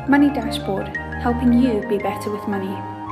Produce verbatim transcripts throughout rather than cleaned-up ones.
Money Dashboard, helping you be better with money.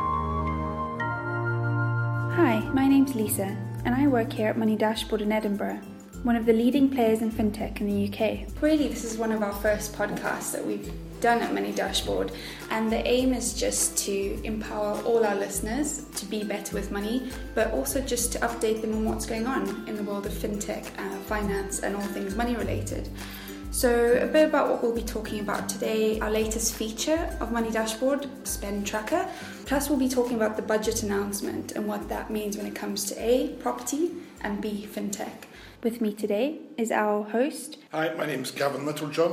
Hi, my name's Lisa, and I work here at Money Dashboard in Edinburgh, one of the leading players in fintech in the U K. Really, this is one of our first podcasts that we've done at Money Dashboard, and the aim is just to empower all our listeners to be better with money, but also just to update them on what's going on in the world of fintech, uh, finance, and all things money related. So a bit about what we'll be talking about today, our latest feature of Money Dashboard, Spend Tracker, plus we'll be talking about the budget announcement and what that means when it comes to A, property, and B, fintech. With me today is our host. Hi, my name is Gavin Littlejohn.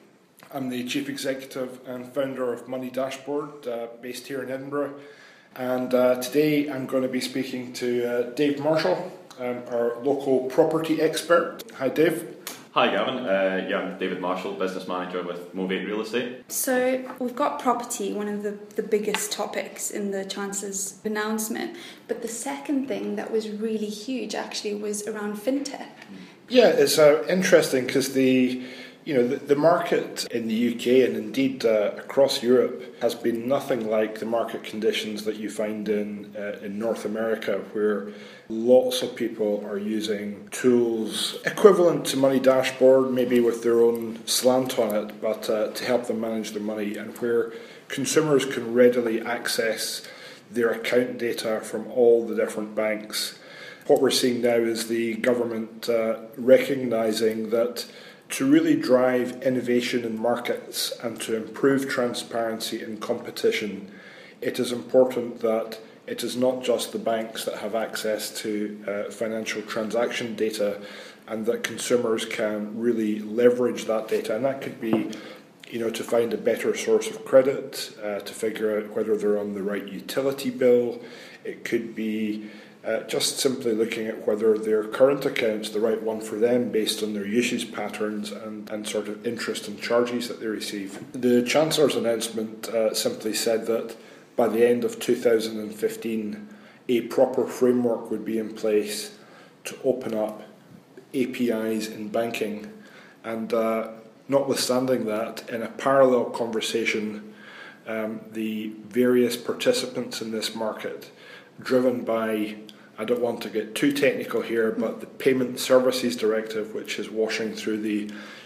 I'm the Chief Executive and founder of Money Dashboard, uh, based here in Edinburgh. And uh, today I'm going to be speaking to uh, Dave Marshall, um, our local property expert. Hi, Dave. Hi Gavin, uh, yeah, I'm David Marshall, Business Manager with Movate Real Estate. So we've got property, one of the, the biggest topics in the Chancellor's announcement, but the second thing that was really huge actually was around fintech. Yeah, it's uh, interesting because the you know the, the market in the U K and indeed uh, across Europe has been nothing like the market conditions that you find in uh, in North America, where lots of people are using tools equivalent to Money Dashboard, maybe with their own slant on it, but uh, to help them manage their money, and where consumers can readily access their account data from all the different banks. What we're seeing now is the government uh, recognising that to really drive innovation in markets and to improve transparency and competition, it is important that it is not just the banks that have access to uh, financial transaction data, and that consumers can really leverage that data. And that could be, you know, to find a better source of credit, uh, to figure out whether they're on the right utility bill. It could be Uh, just simply looking at whether their current account's the right one for them based on their usage patterns and, and sort of interest and charges that they receive. The Chancellor's announcement uh, simply said that by the end of two thousand fifteen, a proper framework would be in place to open up A P Is in banking. And uh, notwithstanding that, in a parallel conversation, um, the various participants in this market, driven by, I don't want to get too technical here, but the Payment Services Directive, which is washing through the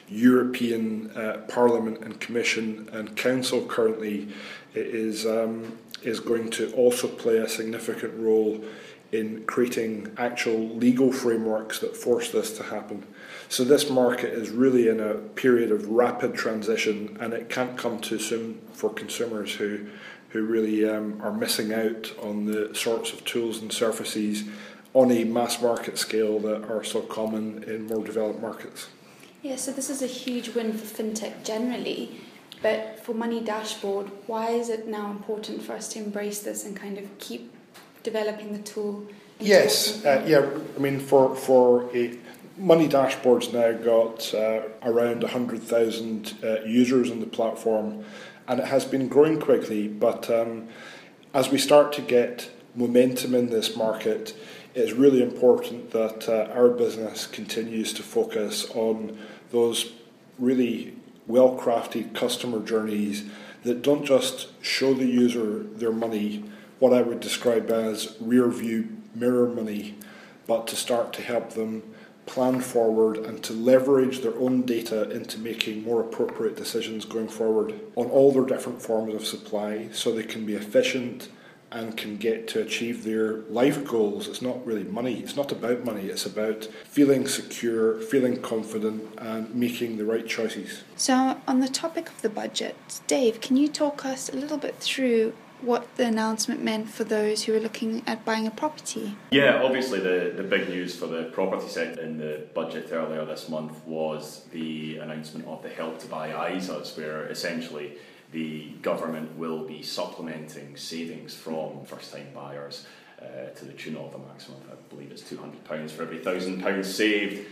European uh, Parliament and Commission and Council currently, is um, is going to also play a significant role in creating actual legal frameworks that force this to happen. So this market is really in a period of rapid transition, and it can't come too soon for consumers who who really um, are missing out on the sorts of tools and services on a mass market scale that are so common in more developed markets. Yeah, so this is a huge win for fintech generally, but for Money Dashboard, why is it now important for us to embrace this and kind of keep developing the tool? Yes, uh, yeah, I mean, for, for a Money Dashboard's now got uh, around one hundred thousand uh, users on the platform, and it has been growing quickly, but um, as we start to get momentum in this market, it's really important that uh, our business continues to focus on those really well-crafted customer journeys that don't just show the user their money, what I would describe as rear-view mirror money, but to start to help them plan forward and to leverage their own data into making more appropriate decisions going forward on all their different forms of supply, so they can be efficient and can get to achieve their life goals. It's not really money, it's not about money, it's about feeling secure, feeling confident and making the right choices. So on the topic of the budget, Dave, can you talk us a little bit through what the announcement meant for those who are looking at buying a property? Yeah, obviously the, the big news for the property sector in the budget earlier this month was the announcement of the Help to Buy I S As, where essentially the government will be supplementing savings from first-time buyers uh, to the tune of a maximum, I believe it's two hundred pounds for every one thousand pounds saved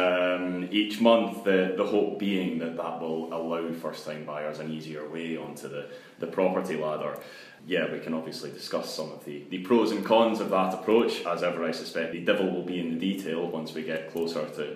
um, each month. The, the hope being that that will allow first-time buyers an easier way onto the, the property ladder. Yeah, we can obviously discuss some of the, the pros and cons of that approach. As ever, I suspect the devil will be in the detail once we get closer to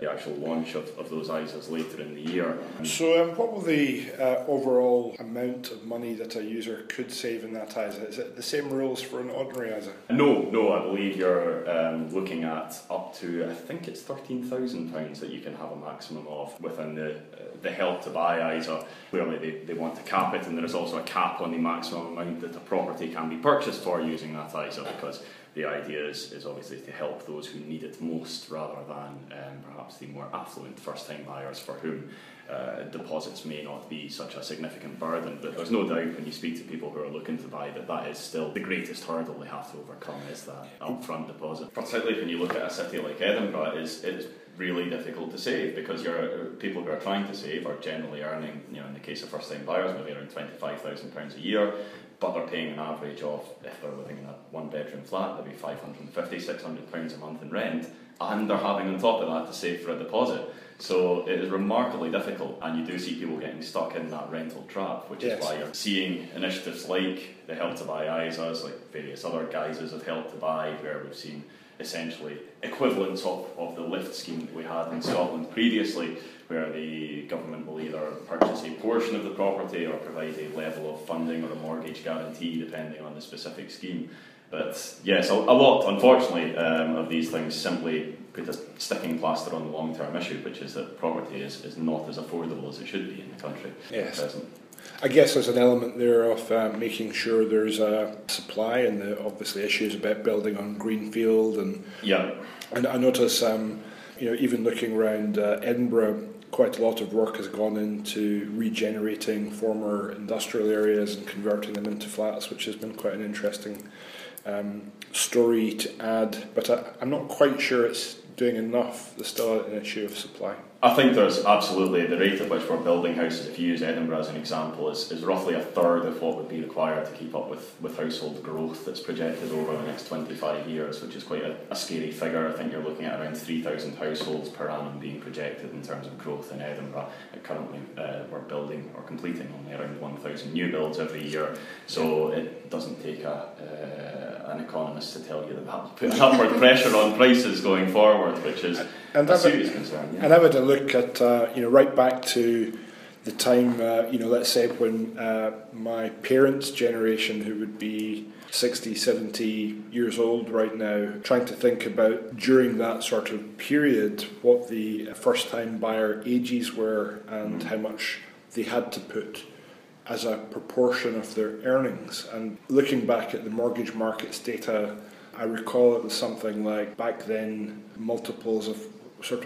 the actual launch of, of those I S As later in the year. So um, what will the uh, overall amount of money that a user could save in that I S A? Is it the same rules for an ordinary I S A? No, no, I believe you're um, looking at up to, I think it's thirteen thousand pounds that you can have a maximum of within the uh, the Help to Buy I S A. Clearly they, they want to cap it, and there is also a cap on the maximum amount that a property can be purchased for using that I S A, because the idea is, is obviously to help those who need it most, rather than um, perhaps the more affluent first-time buyers for whom uh, deposits may not be such a significant burden. But there's no doubt when you speak to people who are looking to buy that that is still the greatest hurdle they have to overcome, is that upfront deposit. Particularly when you look at a city like Edinburgh, it is, it is really difficult to save, because you're, people who are trying to save are generally earning, you know, in the case of first-time buyers, maybe around twenty-five thousand pounds a year, but they're paying an average of, if they're living in a one-bedroom flat, that'd be five hundred fifty, six hundred pounds a month in rent, and they're having on top of that to save for a deposit. So it is remarkably difficult, and you do see people getting stuck in that rental trap, which yes. is why you're seeing initiatives like the Help to Buy I S As, like various other guises of Help to Buy, where we've seen essentially equivalents of, of the lift scheme that we had in Scotland previously, where the government will either purchase a portion of the property or provide a level of funding or a mortgage guarantee depending on the specific scheme. But yes, a, a lot, unfortunately, um, of these things simply put a sticking plaster on the long-term issue, which is that property is, is not as affordable as it should be in the country yes. at present. I guess there's an element there of uh, making sure there's a supply, and the obviously issues about building on greenfield, and yeah. And I notice, um, you know, even looking around uh, Edinburgh, quite a lot of work has gone into regenerating former industrial areas and converting them into flats, which has been quite an interesting um, story to add. But I, I'm not quite sure it's doing enough. There's still an issue of supply. I think there's absolutely, the rate at which we're building houses, if you use Edinburgh as an example, is, is roughly a third of what would be required to keep up with, with household growth that's projected over the next twenty-five years, which is quite a, a scary figure. I think you're looking at around three thousand households per annum being projected in terms of growth in Edinburgh. And currently uh, we're building or completing only around one thousand new builds every year, so it doesn't take a, uh, an economist to tell you that that will put an upward pressure on prices going forward, which is and a serious concern. Yeah. And I would look at, uh, you know, right back to the time, uh, you know, let's say when uh, my parents' generation, who would be sixty, seventy years old right now, trying to think about during that sort of period what the first-time buyer ages were and mm. how much they had to put as a proportion of their earnings. And looking back at the mortgage markets data, I recall it was something like, back then, multiples of sort of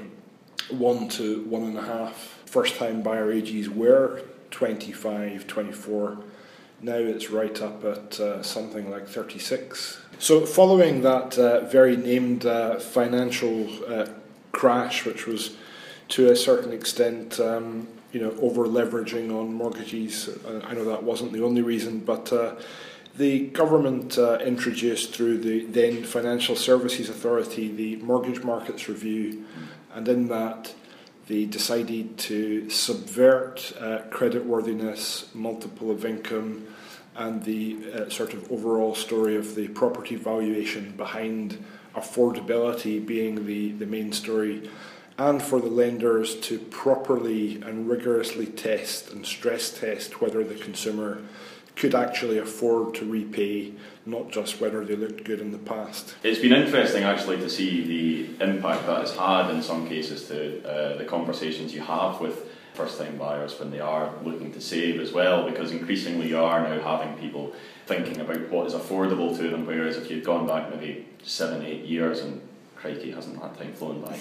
one to one and a half first-time buyer ages were twenty-five, twenty-four. Now it's right up at uh, something like thirty-six. So following that uh, very named uh, financial uh, crash, which was to a certain extent um, you know, over-leveraging on mortgages, uh, I know that wasn't the only reason, but uh, the government uh, introduced through the then Financial Services Authority the Mortgage Markets Review, and in that they decided to subvert uh, creditworthiness, multiple of income, and the uh, sort of overall story of the property valuation behind affordability being the, the main story, and for the lenders to properly and rigorously test and stress test whether the consumer could actually afford to repay, not just whether they looked good in the past. It's been interesting actually to see the impact that has had in some cases to uh, the conversations you have with first-time buyers when they are looking to save as well, because increasingly you are now having people thinking about what is affordable to them, whereas if you'd gone back maybe seven, eight years, and crikey, hasn't that time flown by,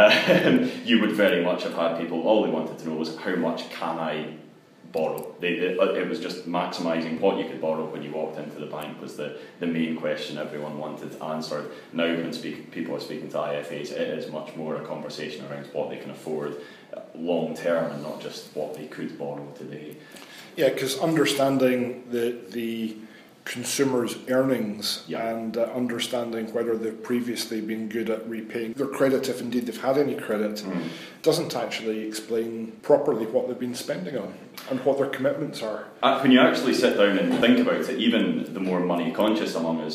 uh, you would very much have had people, all they wanted to know was how much can I borrow. They, it, it was just maximising what you could borrow when you walked into the bank was the, the main question everyone wanted answered. Now when speak, people are speaking to I F As, it is much more a conversation around what they can afford long term and not just what they could borrow today. Yeah, because understanding the the consumers' earnings yeah. and uh, understanding whether they've previously been good at repaying their credit, if indeed they've had any credit, mm. doesn't actually explain properly what they've been spending on and what their commitments are. Uh, when you actually sit down and think about it, even the more money conscious among us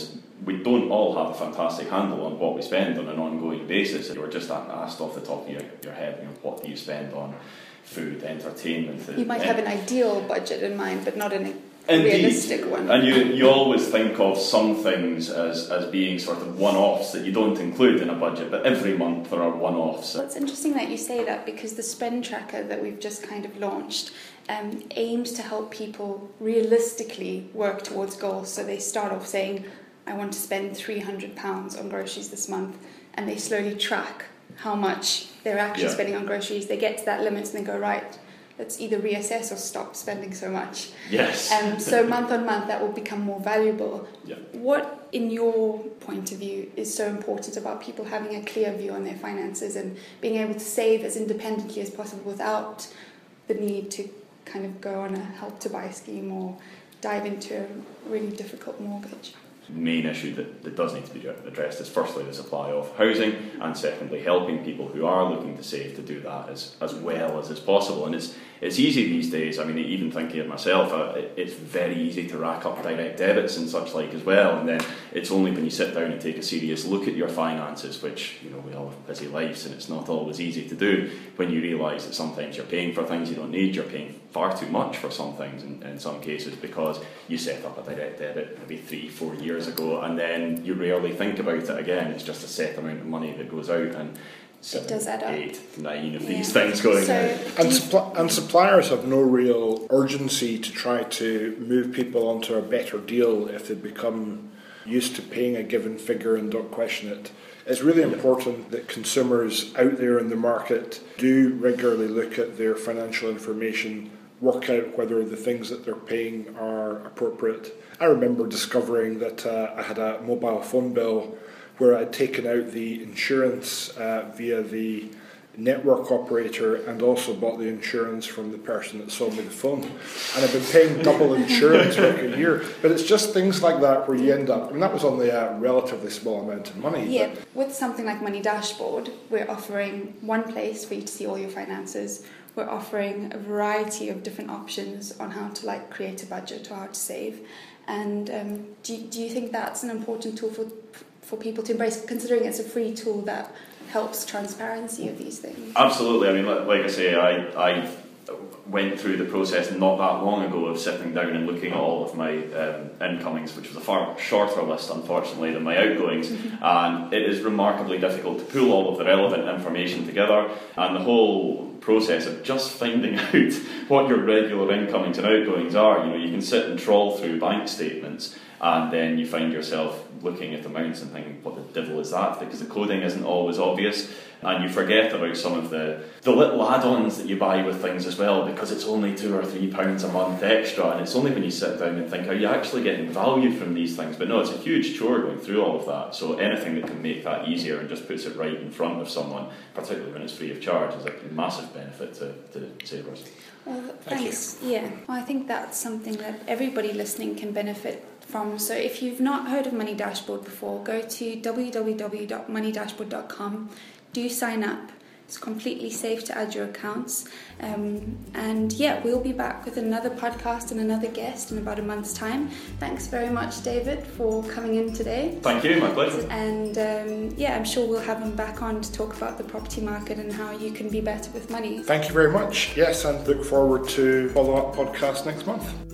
we don't all have a fantastic handle on what we spend on an ongoing basis. If you were just asked off the top of your, your head, you know, what do you spend on food, entertainment? You might and, have an ideal budget in mind, but not an Indeed. realistic one. And you, you always think of some things as, as being sort of one-offs that you don't include in a budget, but every month there are one-offs. Well, it's interesting that you say that, because the spend tracker that we've just kind of launched um, aims to help people realistically work towards goals. So they start off saying, I want to spend three hundred pounds on groceries this month, and they slowly track how much they're actually yeah. spending on groceries. They get to that limit and they go, right, let's either reassess or stop spending so much. Yes. Um, so month on month that will become more valuable. Yeah. What, in your point of view, is so important about people having a clear view on their finances and being able to save as independently as possible without the need to kind of go on a help to buy scheme or dive into a really difficult mortgage? Main issue that, that does need to be addressed is firstly the supply of housing, and secondly helping people who are looking to save to do that as, as well as is possible. And it's it's easy these days. I mean, even thinking of myself, uh, it, it's very easy to rack up direct debits and such like as well, and then it's only when you sit down and take a serious look at your finances, which, you know, we all have busy lives and it's not always easy to do, when you realise that sometimes you're paying for things you don't need, you're paying far too much for some things in, in some cases, because you set up a direct debit maybe three, four years ago, and then you rarely think about it again. It's just a set amount of money that goes out, and seven, it does add up. eight, nine of yeah. these things going so out. And, suppl- and suppliers have no real urgency to try to move people onto a better deal if they become used to paying a given figure and don't question it. It's really important that consumers out there in the market do regularly look at their financial information, work out whether the things that they're paying are appropriate. I remember discovering that uh, I had a mobile phone bill where I'd taken out the insurance uh, via the network operator and also bought the insurance from the person that sold me the phone. And I've been paying double insurance for like a year. But it's just things like that where you end up, and that was on the uh, relatively small amount of money. Yeah, but with something like Money Dashboard, we're offering one place for you to see all your finances. We're offering a variety of different options on how to like create a budget or how to save. And um, do, do you think that's an important tool for for people to embrace, considering it's a free tool that helps transparency of these things? Absolutely. I mean, like, like I say, I I went through the process not that long ago of sitting down and looking at all of my um, incomings, which was a far shorter list, unfortunately, than my outgoings. Mm-hmm. And it is remarkably difficult to pull all of the relevant information together. And the whole process of just finding out what your regular incomings and outgoings are, you know, you can sit and trawl through bank statements, and then you find yourself looking at amounts and thinking, what the devil is that? Because the coding isn't always obvious, and you forget about some of the, the little add-ons that you buy with things as well, because it's only two or three pounds a month extra, and it's only when you sit down and think, are you actually getting value from these things? But no, it's a huge chore going through all of that, so anything that can make that easier and just puts it right in front of someone, particularly when it's free of charge, is a massive benefit to, to savers. Well, thanks. Yeah, well, I think that's something that everybody listening can benefit from. So if you've not heard of Money Dashboard before, go to w w w dot money dashboard dot com. Do sign up. It's completely safe to add your accounts. Um, and yeah, we'll be back with another podcast and another guest in about a month's time. Thanks very much, David, for coming in today. Thank you, my pleasure. And um, yeah, I'm sure we'll have him back on to talk about the property market and how you can be better with money. Thank you very much. Yes, and look forward to follow-up podcast next month.